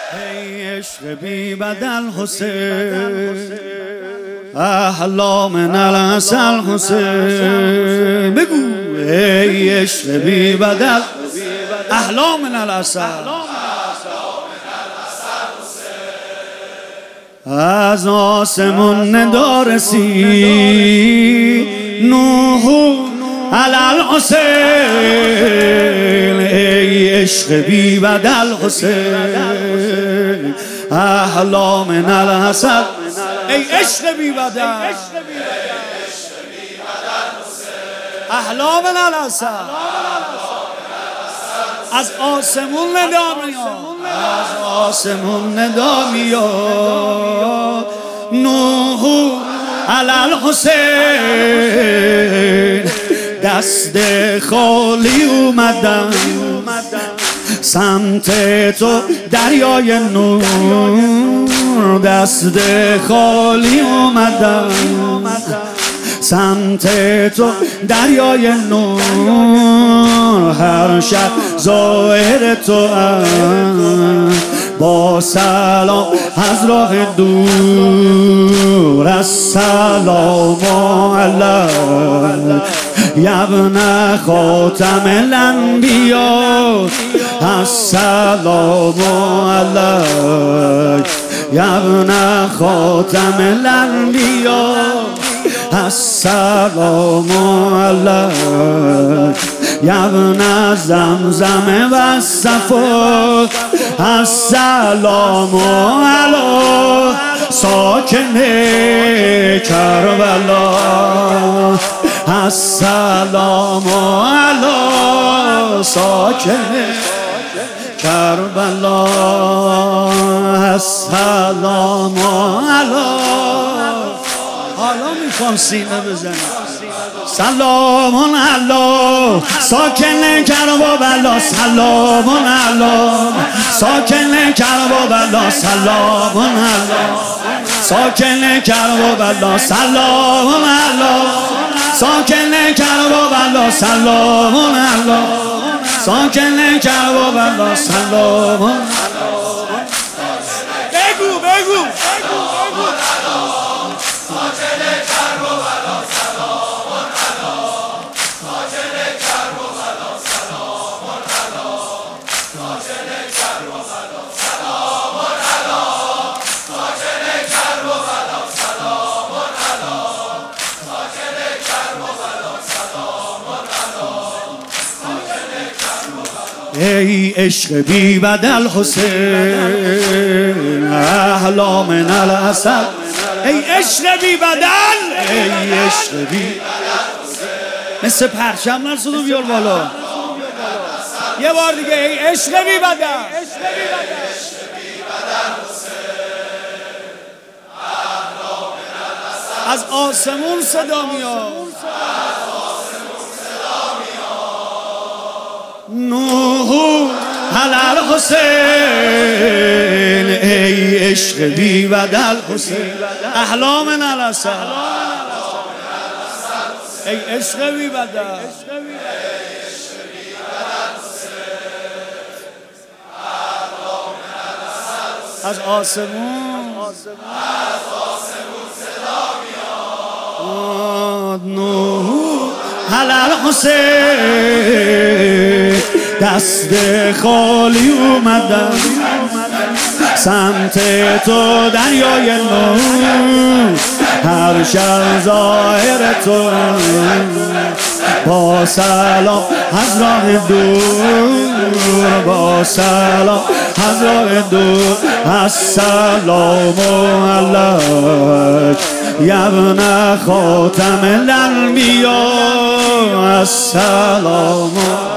ای عشق بی بدل حسین، احلا من العسل حسین. بگو ای عشق بی بدل، احلا من العسل. از آسمون ندا رسید نوح علی الحسین، ای عشق بی بدل حسین، احلا من العسل. ای عشق بی بدل، احلا من العسل. از آسمون ندا میاد، از آسمون ندا میاد نوح علی الحسین. دست خالی اومدم سمت تو دریای نور، دست خالی اومدم سمت تو دریای نور. هر شب ظاهر تو با سلام از راه دور. السلام علیک یا ابن خاتم الانبیا، السلام علیک یا ابن خاتم الانبیا، السلام علیک یا ابن زمزم و صفا، السلام علی ساکن کربلا، السلام علی ساکن کربلا، السلام علی. حالا میخوام سینه بزنم. سلام علی ساکن کربلا، سلام علی ساکن کربلا، سلام علی ساکن کربلا، سلام علی ساکن کربلا، سلام علی ساکن کربلا، سلام. بگو بگو ای عشق بی بدل حسین، احلا من العسل. ای عشق بی بدل، ای عشق بی بدل مثل پرچم نرسون بیار بالا. یه بار دیگه ای عشق بی بدل. از آسمون صدا میاد نوح علی الحسین، ای عشق بی بدل حسین، احلا من العسل. ای عشق بی بدل، از آسمون صدا میاد نوح علی الحسین. دست خالی اومدم سمت تو دریای نور. هر شب ظاهر تو با سلام از راه دور، با سلام از راه دور. السلام علیک یا ابن خاتم الانبیا، السلام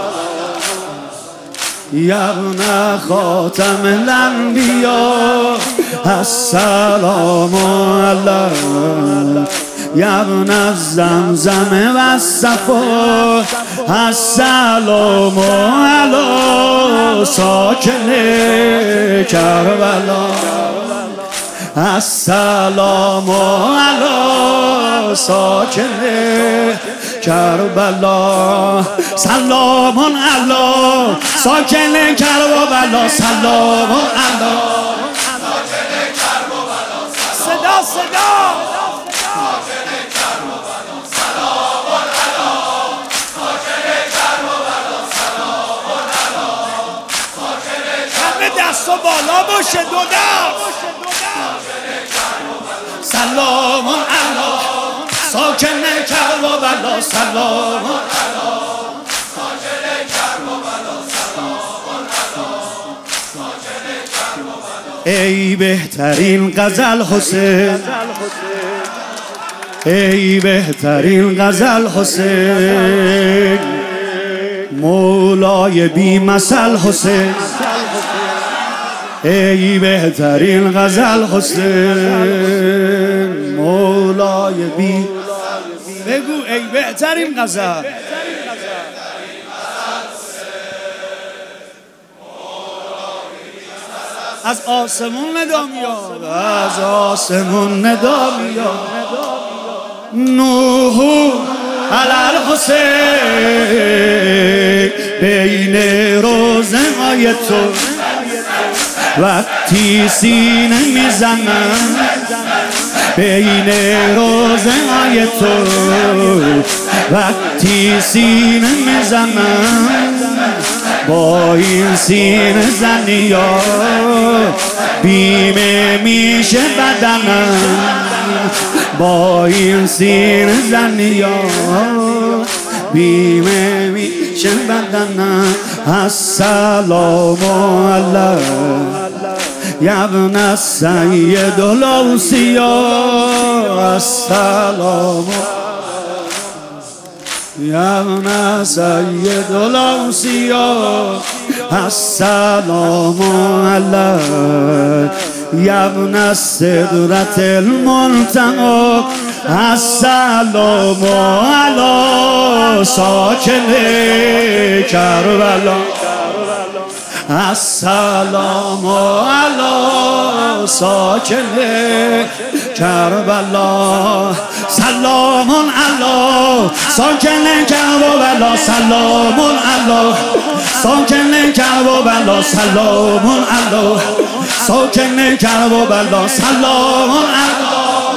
یا ابن خاتم الانبیا، السلام علیک یا ابن زمزم و صفا، السلام علی ساکن کربلا، السلام علی ساکن کربلا سلام الله ساکن کربلا سلام الله صدا دست و بالا باشه دو دست سلام الله ساکن کربلا سلام ای بهترین غزل حسین ای بهترین غزل حسین مولای بی مثل حسین ای بهترین غزل حسین مولای بی بگو ای بهترین غزل از آسمون ندا میاد از آسمون ندا میاد نوح علی الحسین بین روزهای تو وقتی سینه میزنم بین روزهای تو وقتی سینه میزنم با این سینه زنی ها بیمه میشه بدنم با این سینه زنی ها بیمه میشه بدنم السلام علیک یا ابن السید الاوصیا السلام یا ابن السید الاوصیا السلام علیک یا ابن السدرة المنتهی السلام علی ساکن کربلا السلام علی ساکن کربلا سلام علی ساکن کربلا سلام علی ساکن کربلا سلام علی ساکن کربلا سلام علی